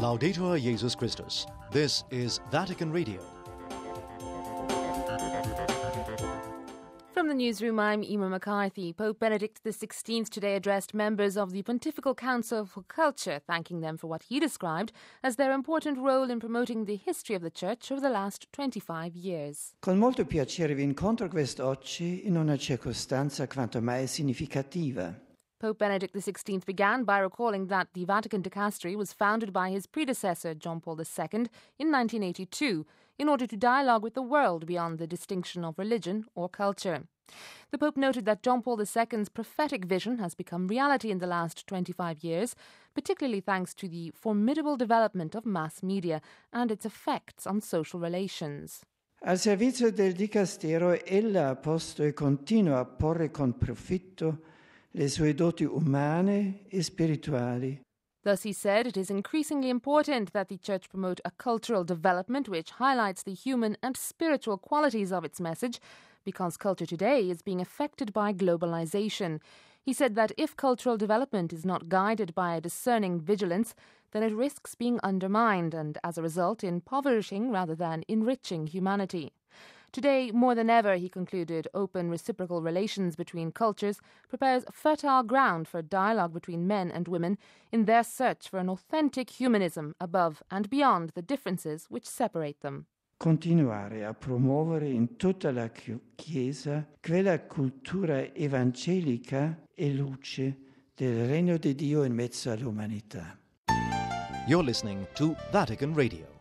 Laudetur Jesus Christus. This is Vatican Radio. From the newsroom, I'm Emma McCarthy. Pope Benedict XVI today addressed members of the Pontifical Council for Culture, thanking them for what he described as their important role in promoting the history of the Church over the last 25 years. Con molto piacere vi incontro quest'oggi in una circostanza quanto mai significativa. Pope Benedict XVI began by recalling that the Vatican Dicastery was founded by his predecessor, John Paul II, in 1982, in order to dialogue with the world beyond the distinction of religion or culture. The Pope noted that John Paul II's prophetic vision has become reality in the last 25 years, particularly thanks to the formidable development of mass media and its effects on social relations. Al servizio del Dicastero, ella ha posto e continua a porre con profitto le sue doti umane e spirituali. Thus, he said, it is increasingly important that the Church promote a cultural development which highlights the human and spiritual qualities of its message, because culture today is being affected by globalization. He said that if cultural development is not guided by a discerning vigilance, then it risks being undermined and, as a result, impoverishing rather than enriching humanity. Today, more than ever, he concluded, open reciprocal relations between cultures prepares fertile ground for dialogue between men and women in their search for an authentic humanism above and beyond the differences which separate them. Continuare a promuovere in tutta la Chiesa quella cultura evangelica e luce del Regno di Dio in mezzo all'umanità. You're listening to Vatican Radio.